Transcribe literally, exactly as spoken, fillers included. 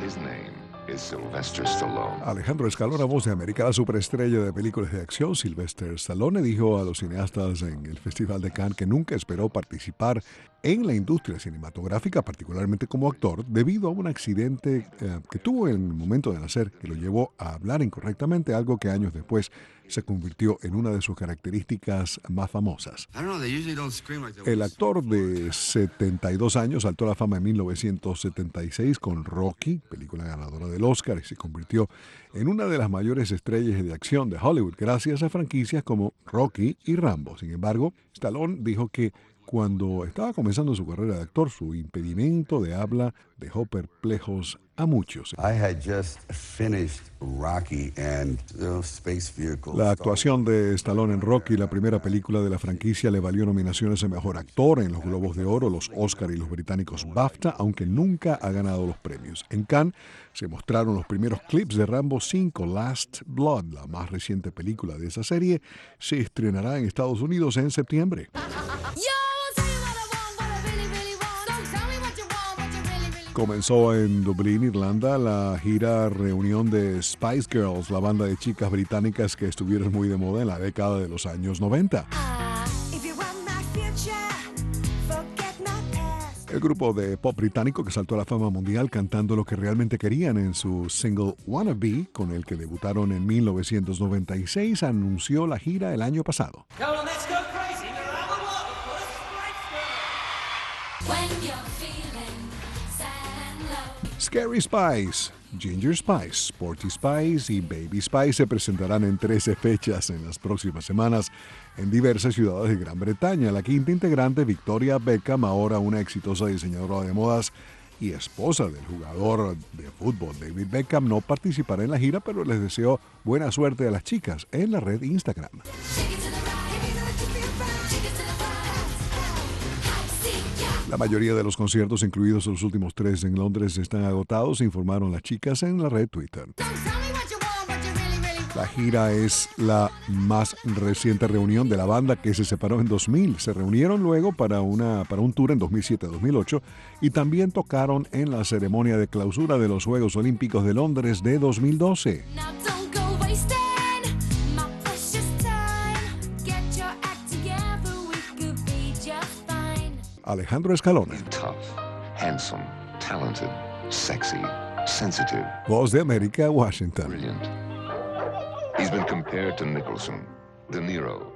His name is Sylvester Stallone. Alejandro Escalona, voz de América, la superestrella de películas de acción, Sylvester Stallone, dijo a los cineastas en el Festival de Cannes que nunca esperó participar en la industria cinematográfica, particularmente como actor, debido a un accidente eh, que tuvo en el momento de nacer, que lo llevó a hablar incorrectamente, algo que años después se convirtió en una de sus características más famosas. El actor de setenta y dos años saltó a la fama en mil novecientos setenta y seis con Rocky, película ganadora del Oscar, y se convirtió en una de las mayores estrellas de acción de Hollywood, gracias a franquicias como Rocky y Rambo. Sin embargo, Stallone dijo que cuando estaba comenzando su carrera de actor, su impedimento de habla dejó perplejos a muchos. I had just finished Rocky and the space vehicle. La actuación de Stallone en Rocky, la primera película de la franquicia, le valió nominaciones a Mejor Actor en los Globos de Oro, los Oscar y los británicos BAFTA, aunque nunca ha ganado los premios. En Cannes se mostraron los primeros clips de Rambo cinco, Last Blood, la más reciente película de esa serie. Se estrenará en Estados Unidos en septiembre. Comenzó en Dublín, Irlanda, la gira reunión de Spice Girls, la banda de chicas británicas que estuvieron muy de moda en la década de los años noventa. El grupo de pop británico que saltó a la fama mundial cantando lo que realmente querían en su single Wanna Be, con el que debutaron en mil novecientos noventa y seis, anunció la gira el año pasado. Scary Spice, Ginger Spice, Sporty Spice y Baby Spice se presentarán en trece fechas en las próximas semanas en diversas ciudades de Gran Bretaña. La quinta integrante, Victoria Beckham, ahora una exitosa diseñadora de modas y esposa del jugador de fútbol David Beckham, no participará en la gira, pero les deseo buena suerte a las chicas en la red Instagram. La mayoría de los conciertos, incluidos los últimos tres en Londres, están agotados, informaron las chicas en la red Twitter. La gira es la más reciente reunión de la banda, que se separó en dos mil. Se reunieron luego para, una, para un tour en dos mil siete a dos mil ocho y también tocaron en la ceremonia de clausura de los Juegos Olímpicos de Londres de dos mil doce. Alejandro Escalona. Tough, handsome, talented, sexy, sensitive, Voz de América, Washington. brilliant. He's been compared to Nicholson, De Niro,